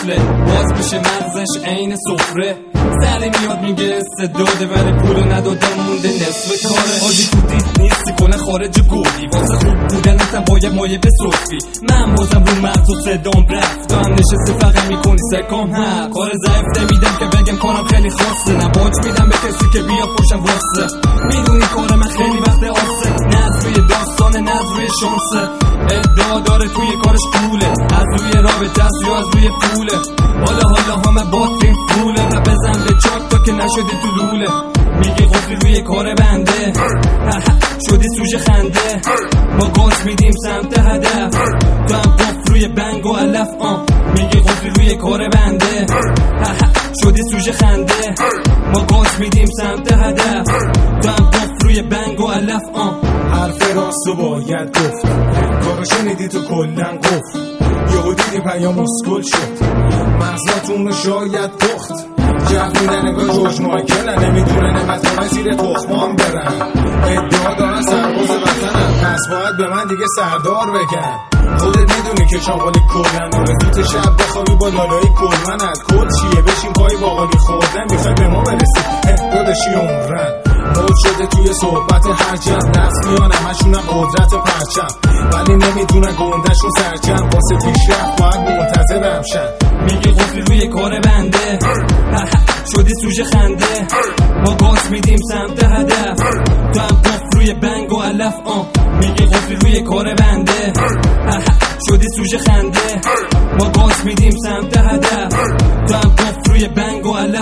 قفله، باز میشه مغزش عین سفره. سری میاد میگه استعداده ولی پولو ندادم مونده نصف کاره. آجی تو دیت نیستی کنه خارج گودی، واسه خوب بودنتم باید مایه به صرفی. من بازم رو مغز و صدام رفت، تو هم نشسته فقط میکنی سکام. ها کار ضعیف نمیدم که بگم کارم خیلی خاصه، نه باج میدم به کسی که بیا پشتم واسه. میدونی کار من خیلی وقت آسه، نه روی داستان نه روی شانسه. ادعا داره توی کارش پوله، از روی رابطه است یا از روی پوله. حالا همه باترین پوله و بزن به چاک تا که نشدی تو لوله. میگی قفلی روی کار بنده، شدی سوژه خنده. ما گاز میدیم سمت هدف، تو هم قفل روی بنگ و علف. میگی قفلی روی کار بنده، شدی سوژه خنده. ما گاز میدیم سمت هدف، تو هم قفل روی بنگ و علف. حرف راستو باید گفت، کارو شنیدی تو کلن گفت. یهو دیدی پیام اسکل شد، مغزاتون رو شاید پخت. جف میدن انگار جورج مایکل، نمیدونن نمتونه زیر تخمان برن. ادعا دارن سرباز وطنن، پس باید به من دیگه سردار بگن. خودت میدونی که چاقالی کلن، آرزوت شب بخوابی با لالایی کلمن. کل چیه بشین پای باقالی خوردن، میخوای به ما برسی داداشی عمرن. موج شده توی صحبت هر جمع، نفس میان همشونم قدرت پرچم، ولی نمیدونن گندشون سرجم. واسه پیشرفت باید منتظر همشن. میگی قفلی روی کار بنده، شدی سوژه خنده. ما گاز میدیم سمت هدف، تو هم قفل روی بنگ و علف. میگی قفلی روی کار بنده، شدی سوژه خنده. ما گاز میدیم سمت هدف، تو هم قفل روی بنگ و علف.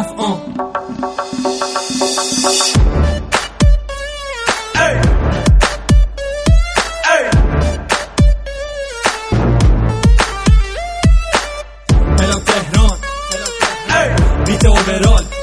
Hello Tehran, بیت اوورال